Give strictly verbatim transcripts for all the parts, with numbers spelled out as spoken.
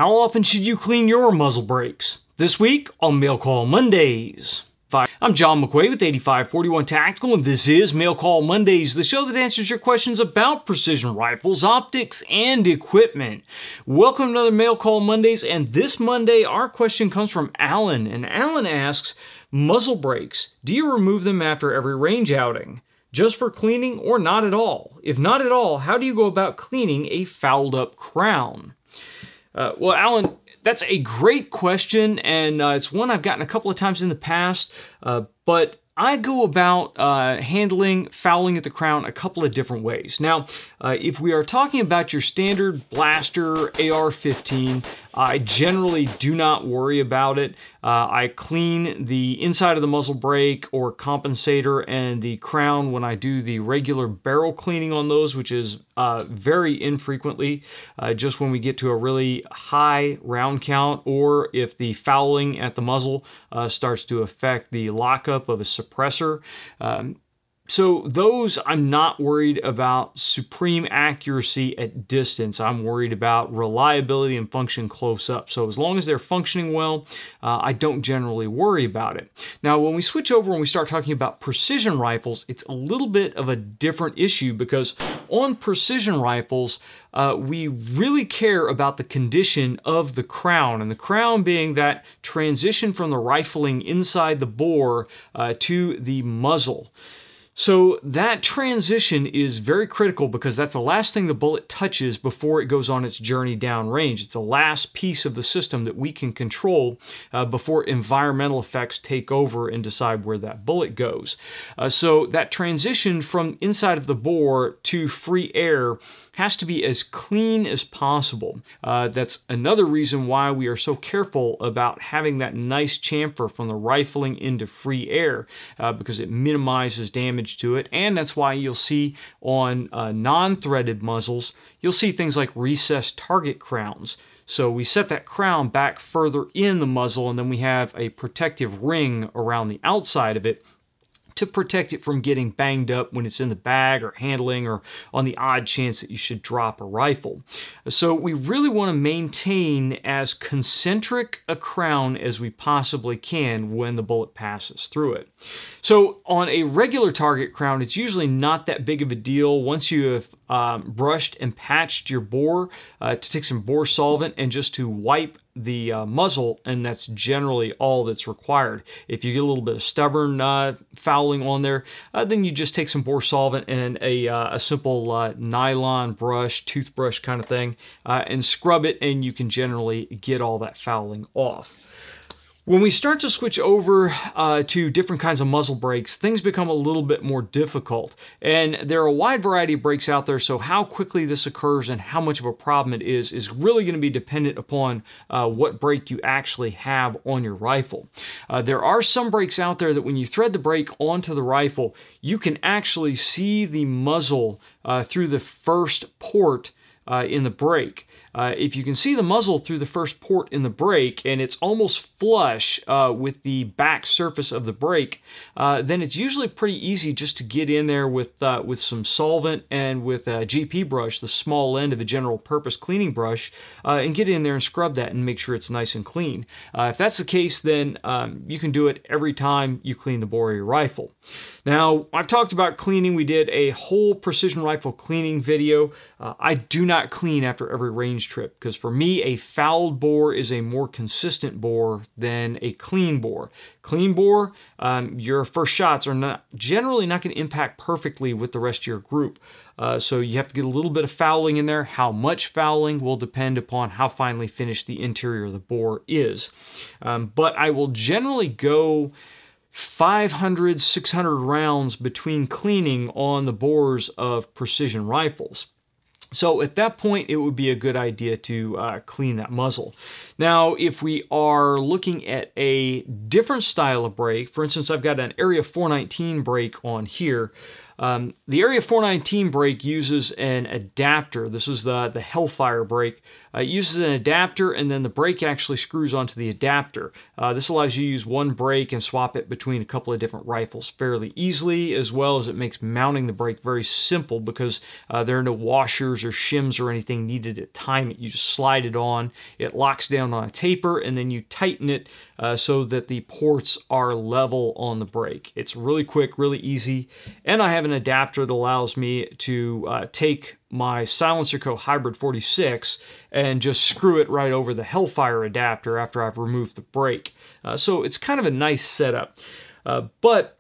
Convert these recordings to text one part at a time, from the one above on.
How often should you clean your muzzle brakes? This week on Mail Call Mondays. I'm John McQuay with eighty-five forty-one Tactical, and this is Mail Call Mondays, the show that answers your questions about precision rifles, optics, and equipment. Welcome to another Mail Call Mondays, and this Monday our question comes from Alan, and Alan asks, muzzle brakes, do you remove them after every range outing? Just for cleaning or not at all? If not at all, how do you go about cleaning a fouled up crown? Uh, well, Alan, that's a great question, and uh, it's one I've gotten a couple of times in the past, uh, but I go about uh, handling fouling at the crown a couple of different ways. Now, uh, if we are talking about your standard blaster A R fifteen, I generally do not worry about it. Uh, I clean the inside of the muzzle brake or compensator and the crown when I do the regular barrel cleaning on those, which is uh, very infrequently, uh, just when we get to a really high round count, or if the fouling at the muzzle uh, starts to affect the lockup of a suppressor. Um, So those, I'm not worried about supreme accuracy at distance. I'm worried about reliability and function close up. So as long as they're functioning well, uh, I don't generally worry about it. Now, when we switch over and we start talking about precision rifles, it's a little bit of a different issue, because on precision rifles, uh, we really care about the condition of the crown, and the crown being that transition from the rifling inside the bore uh, to the muzzle. So that transition is very critical, because that's the last thing the bullet touches before it goes on its journey downrange. It's the last piece of the system that we can control uh, before environmental effects take over and decide where that bullet goes. Uh, so that transition from inside of the bore to free air has to be as clean as possible. Uh, that's another reason why we are so careful about having that nice chamfer from the rifling into free air, uh, because it minimizes damage to it. And that's why you'll see on uh, non-threaded muzzles, you'll see things like recessed target crowns. So we set that crown back further in the muzzle, and then we have a protective ring around the outside of it to protect it from getting banged up when it's in the bag or handling, or on the odd chance that you should drop a rifle. So we really want to maintain as concentric a crown as we possibly can when the bullet passes through it. So on a regular target crown, it's usually not that big of a deal once you have um, brushed and patched your bore, uh, to take some bore solvent and just to wipe the uh, muzzle, and that's generally all that's required. If you get a little bit of stubborn uh, fouling on there, uh, then you just take some bore solvent and a, uh, a simple uh, nylon brush, toothbrush kind of thing, uh, and scrub it, and you can generally get all that fouling off. When we start to switch over uh, to different kinds of muzzle brakes, things become a little bit more difficult. And there are a wide variety of brakes out there, so how quickly this occurs and how much of a problem it is is really going to be dependent upon uh, what brake you actually have on your rifle. Uh, there are some brakes out there that when you thread the brake onto the rifle, you can actually see the muzzle uh, through the first port uh, in the brake. Uh, if you can see the muzzle through the first port in the brake, and it's almost flush uh, with the back surface of the brake, uh, then it's usually pretty easy just to get in there with uh, with some solvent and with a G P brush, the small end of a general purpose cleaning brush, uh, and get in there and scrub that and make sure it's nice and clean. Uh, if that's the case, then um, you can do it every time you clean the bore of your rifle. Now, I've talked about cleaning. We did a whole precision rifle cleaning video. Uh, I do not clean after every range trip, because for me, a fouled bore is a more consistent bore than a clean bore. Clean bore, um, your first shots are not generally not going to impact perfectly with the rest of your group. Uh, so you have to get a little bit of fouling in there. How much fouling will depend upon how finely finished the interior of the bore is. Um, but I will generally go five hundred, six hundred rounds between cleaning on the bores of precision rifles. So at that point, it would be a good idea to uh, clean that muzzle. Now, if we are looking at a different style of brake, for instance, I've got an Area four nineteen brake on here. Um, the Area four nineteen brake uses an adapter. This is the, the Hellfire brake. Uh, it uses an adapter, and then the brake actually screws onto the adapter. Uh, this allows you to use one brake and swap it between a couple of different rifles fairly easily, as well as it makes mounting the brake very simple because uh, there are no washers or shims or anything needed to time it. You just slide it on, it locks down on a taper, and then you tighten it uh, so that the ports are level on the brake. It's really quick, really easy, and I have an adapter that allows me to uh, take my Silencer Co. Hybrid forty-six and just screw it right over the Hellfire adapter after I've removed the brake. Uh, so it's kind of a nice setup. Uh, but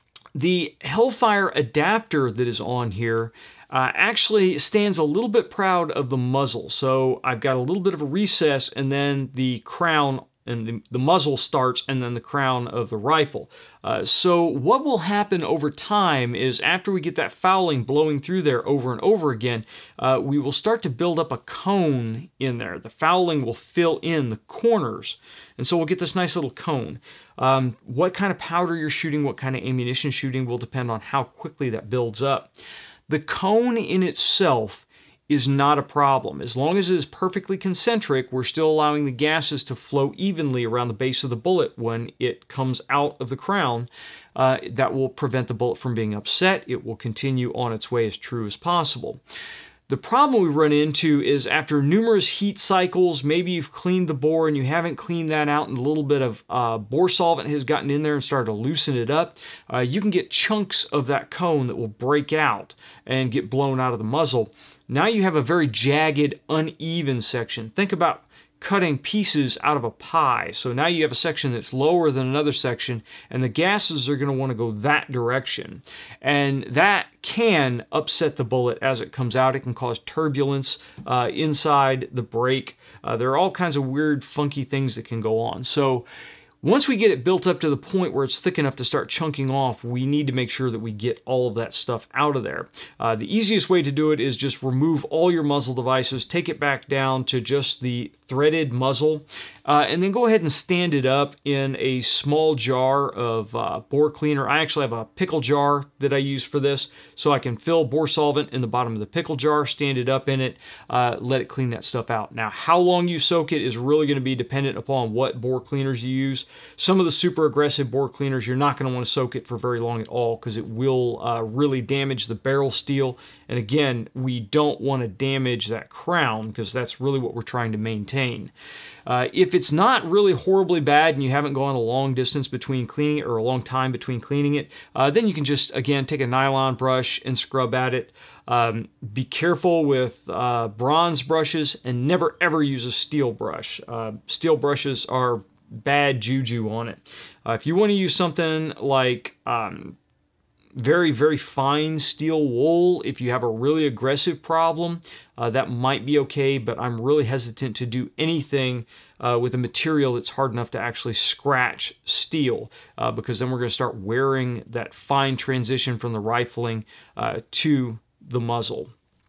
the Hellfire adapter that is on here uh, actually stands a little bit proud of the muzzle. So I've got a little bit of a recess, and then the crown and the, the muzzle starts, and then the crown of the rifle. Uh, so what will happen over time is after we get that fouling blowing through there over and over again, uh, we will start to build up a cone in there. The fouling will fill in the corners, and so we'll get this nice little cone. Um, what kind of powder you're shooting, what kind of ammunition shooting will depend on how quickly that builds up. The cone in itself is not a problem. As long as it is perfectly concentric, we're still allowing the gases to flow evenly around the base of the bullet when it comes out of the crown. Uh, that will prevent the bullet from being upset. It will continue on its way as true as possible. The problem we run into is after numerous heat cycles, maybe you've cleaned the bore and you haven't cleaned that out and a little bit of uh, bore solvent has gotten in there and started to loosen it up, uh, you can get chunks of that cone that will break out and get blown out of the muzzle. Now you have a very jagged, uneven section. Think about cutting pieces out of a pie. So now you have a section that's lower than another section, and the gases are going to want to go that direction. And that can upset the bullet as it comes out. It can cause turbulence uh, inside the brake. Uh, there are all kinds of weird, funky things that can go on. So once we get it built up to the point where it's thick enough to start chunking off, we need to make sure that we get all of that stuff out of there. Uh, the easiest way to do it is just remove all your muzzle devices, take it back down to just the threaded muzzle, uh, and then go ahead and stand it up in a small jar of uh, bore cleaner. I actually have a pickle jar that I use for this, so I can fill bore solvent in the bottom of the pickle jar, stand it up in it, uh, let it clean that stuff out. Now, how long you soak it is really going to be dependent upon what bore cleaners you use. Some of the super aggressive bore cleaners, you're not going to want to soak it for very long at all because it will uh, really damage the barrel steel. And again, we don't want to damage that crown because that's really what we're trying to maintain. Uh, if it's not really horribly bad and you haven't gone a long distance between cleaning it or a long time between cleaning it, uh, then you can just, again, take a nylon brush and scrub at it. Um, be careful with uh, bronze brushes and never ever use a steel brush. Uh, steel brushes are bad juju on it. Uh, if you want to use something like um, very, very fine steel wool, if you have a really aggressive problem, uh, that might be okay, but I'm really hesitant to do anything uh, with a material that's hard enough to actually scratch steel, uh, because then we're going to start wearing that fine transition from the rifling uh, to the muzzle.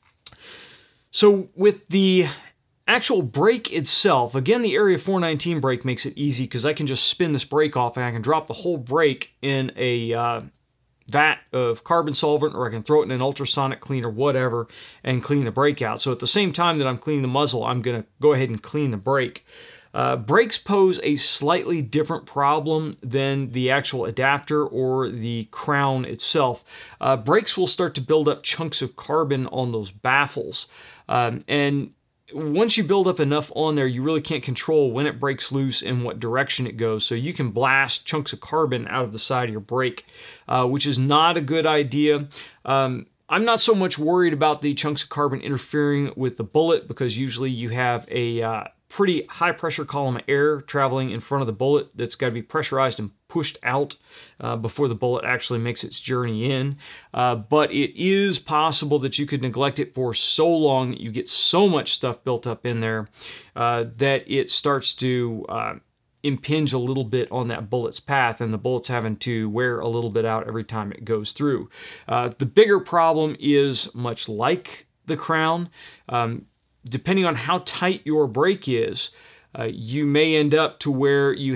So with the actual brake itself, again, the Area four nineteen brake makes it easy because I can just spin this brake off and I can drop the whole brake in a uh, vat of carbon solvent, or I can throw it in an ultrasonic cleaner, whatever, and clean the brake out. So at the same time that I'm cleaning the muzzle, I'm going to go ahead and clean the brake. Uh, brakes pose a slightly different problem than the actual adapter or the crown itself. Uh, brakes will start to build up chunks of carbon on those baffles. Um, and once you build up enough on there, you really can't control when it breaks loose and what direction it goes. So you can blast chunks of carbon out of the side of your brake, uh, which is not a good idea. Um, I'm not so much worried about the chunks of carbon interfering with the bullet because usually you have a uh, pretty high pressure column of air traveling in front of the bullet that's got to be pressurized and pushed out uh, before the bullet actually makes its journey in. Uh, but it is possible that you could neglect it for so long that you get so much stuff built up in there uh, that it starts to uh, impinge a little bit on that bullet's path, and the bullet's having to wear a little bit out every time it goes through. Uh, the bigger problem is much like the crown. Um, depending on how tight your brake is, uh, you may end up to where you have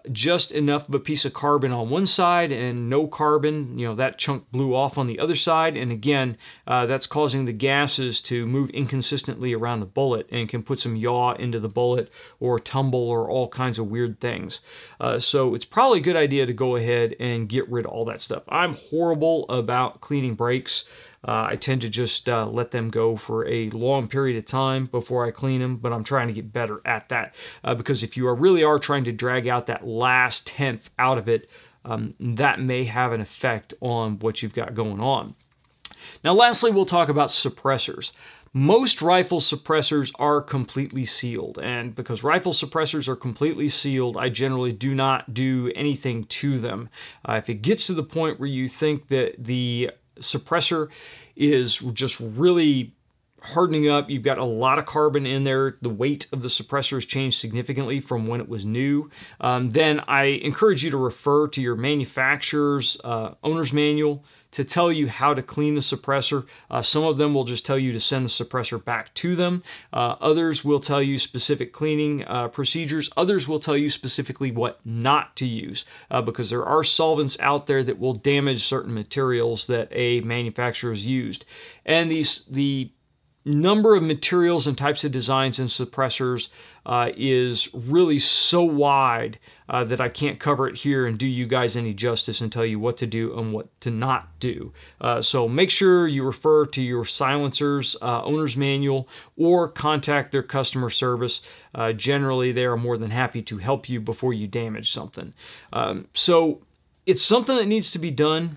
just enough of a piece of carbon on one side and no carbon, you know, that chunk blew off on the other side. And again, uh, that's causing the gases to move inconsistently around the bullet and can put some yaw into the bullet or tumble or all kinds of weird things. Uh, so it's probably a good idea to go ahead and get rid of all that stuff. I'm horrible about cleaning brakes. Uh, I tend to just uh, let them go for a long period of time before I clean them, but I'm trying to get better at that uh, because if you are really are trying to drag out that last tenth out of it, um, that may have an effect on what you've got going on. Now, lastly, we'll talk about suppressors. Most rifle suppressors are completely sealed, and because rifle suppressors are completely sealed, I generally do not do anything to them. Uh, if it gets to the point where you think that the suppressor is just really hardening up, you've got a lot of carbon in there, the weight of the suppressor has changed significantly from when it was new, um, then I encourage you to refer to your manufacturer's uh, owner's manual to tell you how to clean the suppressor. Uh, some of them will just tell you to send the suppressor back to them. Uh, others will tell you specific cleaning uh, procedures. Others will tell you specifically what not to use uh, because there are solvents out there that will damage certain materials that a manufacturer has used. And these the number of materials and types of designs and suppressors uh, is really so wide uh, that I can't cover it here and do you guys any justice and tell you what to do and what to not do. Uh, so make sure you refer to your silencer's uh, owner's manual or contact their customer service. Uh, generally, they are more than happy to help you before you damage something. Um, so it's something that needs to be done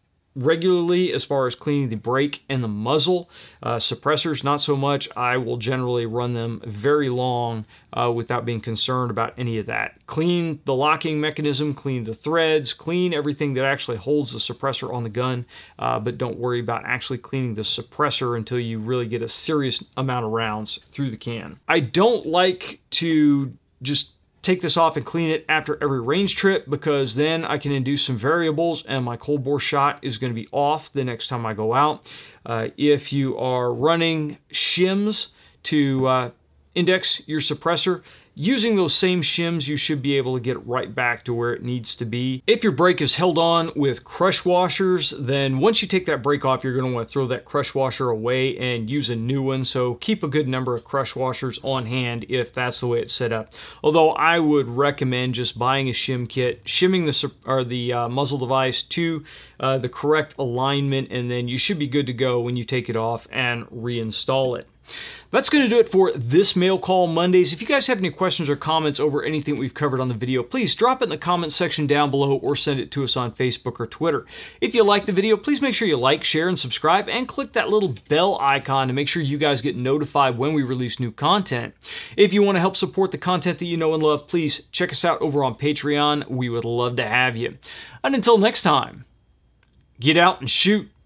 regularly as far as cleaning the brake and the muzzle. Uh, suppressors, not so much. I will generally run them very long uh, without being concerned about any of that. Clean the locking mechanism, clean the threads, clean everything that actually holds the suppressor on the gun, uh, but don't worry about actually cleaning the suppressor until you really get a serious amount of rounds through the can. I don't like to just take this off and clean it after every range trip because then I can induce some variables and my cold bore shot is going to be off the next time I go out. Uh, if you are running shims to uh, index your suppressor, using those same shims, you should be able to get it right back to where it needs to be. If your brake is held on with crush washers, then once you take that brake off, you're going to want to throw that crush washer away and use a new one. So keep a good number of crush washers on hand if that's the way it's set up. Although I would recommend just buying a shim kit, shimming the or the uh, muzzle device to uh, the correct alignment, and then you should be good to go when you take it off and reinstall it. That's going to do it for this Mail Call Mondays. If you guys have any questions or comments over anything we've covered on the video, please drop it in the comment section down below or send it to us on Facebook or Twitter. If you like the video, please make sure you like, share, and subscribe, and click that little bell icon to make sure you guys get notified when we release new content. If you want to help support the content that you know and love, please check us out over on Patreon. We would love to have you. And until next time, get out and shoot.